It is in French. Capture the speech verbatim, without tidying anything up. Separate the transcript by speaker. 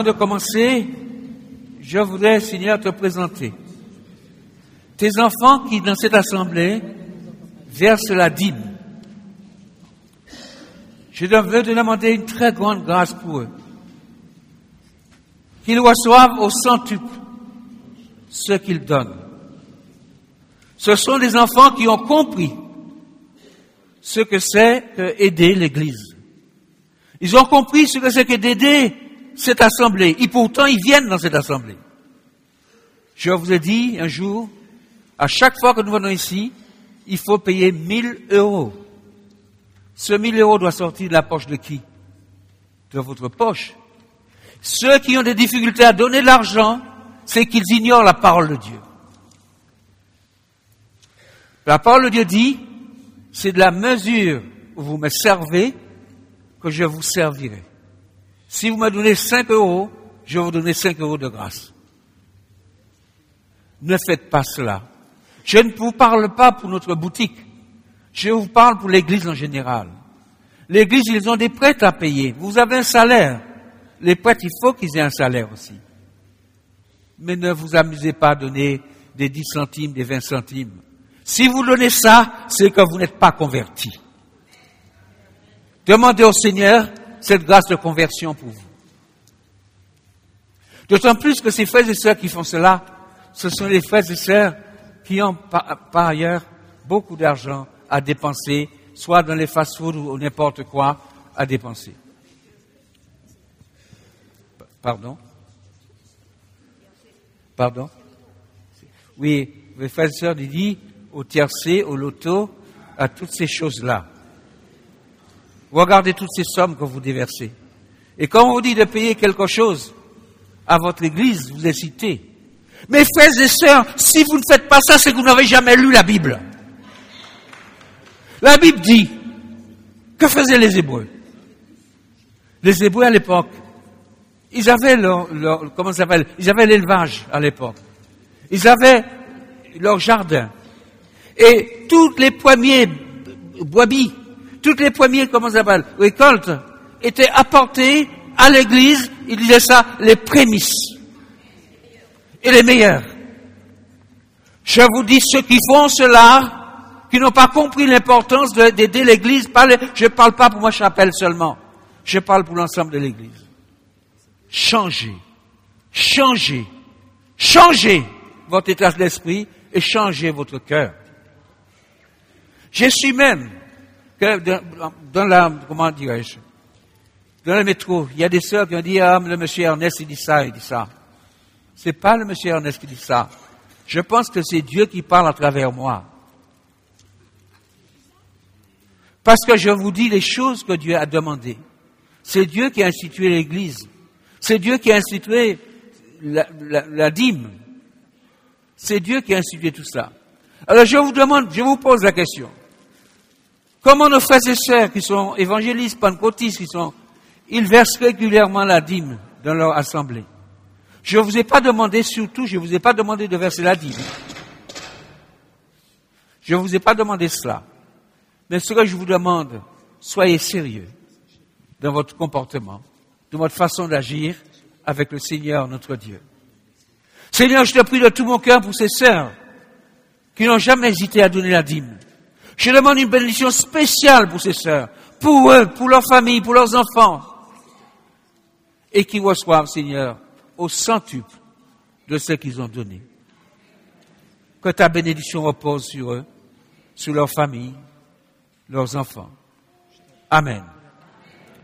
Speaker 1: Avant de commencer, je voudrais, Seigneur, te présenter tes enfants qui, dans cette assemblée, versent la dîme. Je veux te demander une très grande grâce pour eux. Qu'ils reçoivent au centuple ce qu'ils donnent. Ce sont des enfants qui ont compris ce que c'est que aider l'Église. Ils ont compris ce que c'est que d'aider cette assemblée. Et pourtant, ils viennent dans cette assemblée. Je vous ai dit un jour, à chaque fois que nous venons ici, il faut payer mille euros. Ce mille euros doit sortir de la poche de qui? De votre poche. Ceux qui ont des difficultés à donner de l'argent, c'est qu'ils ignorent la parole de Dieu. La parole de Dieu dit, c'est de la mesure où vous me servez que je vous servirai. Si vous me donnez cinq euros, je vais vous donner cinq euros de grâce. Ne faites pas cela. Je ne vous parle pas pour notre boutique. Je vous parle pour l'Église en général. L'Église, ils ont des prêtres à payer. Vous avez un salaire. Les prêtres, il faut qu'ils aient un salaire aussi. Mais ne vous amusez pas à donner des dix centimes, des vingt centimes. Si vous donnez ça, c'est que vous n'êtes pas converti. Demandez au Seigneur cette grâce de conversion pour vous. D'autant plus que ces frères et sœurs qui font cela, ce sont les frères et sœurs qui ont par, par ailleurs beaucoup d'argent à dépenser, soit dans les fast-foods ou n'importe quoi à dépenser. Pardon? Pardon? Oui, les frères et sœurs disent au tiercé, au loto, à toutes ces choses-là. Regardez toutes ces sommes que vous déversez. Et quand on vous dit de payer quelque chose à votre église, vous hésitez. Mes frères et sœurs, si vous ne faites pas ça, c'est que vous n'avez jamais lu la Bible. La Bible dit, que faisaient les Hébreux? Les Hébreux à l'époque, ils avaient leur, leur comment ça s'appelle? Ils avaient l'élevage à l'époque. Ils avaient leur jardin. Et tous les premiers bois-bis, toutes les premières, comment ça s'appelle, récoltes, étaient apportées à l'église, il disait ça, les prémices. Et les meilleurs. Je vous dis, ceux qui font cela, qui n'ont pas compris l'importance d'aider l'église, je ne parle pas pour ma chapelle seulement, je parle pour l'ensemble de l'église. Changez, changez, changez votre état d'esprit et changez votre cœur. Je suis même que dans, dans la, comment dirais-je, dans le métro, il y a des sœurs qui ont dit, ah, le monsieur Ernest, il dit ça, il dit ça. C'est pas le monsieur Ernest qui dit ça. Je pense que c'est Dieu qui parle à travers moi. Parce que je vous dis les choses que Dieu a demandées. C'est Dieu qui a institué l'église. C'est Dieu qui a institué la, la, la dîme. C'est Dieu qui a institué tout ça. Alors je vous demande, je vous pose la question. Comment nos frères et sœurs qui sont évangélistes, pentecôtistes, qui sont, ils versent régulièrement la dîme dans leur assemblée. Je ne vous ai pas demandé, surtout, je ne vous ai pas demandé de verser la dîme. Je ne vous ai pas demandé cela. Mais ce que je vous demande, soyez sérieux dans votre comportement, dans votre façon d'agir avec le Seigneur, notre Dieu. Seigneur, je te prie de tout mon cœur pour ces sœurs qui n'ont jamais hésité à donner la dîme. Je demande une bénédiction spéciale pour ces sœurs, pour eux, pour leur famille, pour leurs enfants, et qui reçoivent, Seigneur, au centuple de ce qu'ils ont donné. Que ta bénédiction repose sur eux, sur leur famille, leurs enfants. Amen.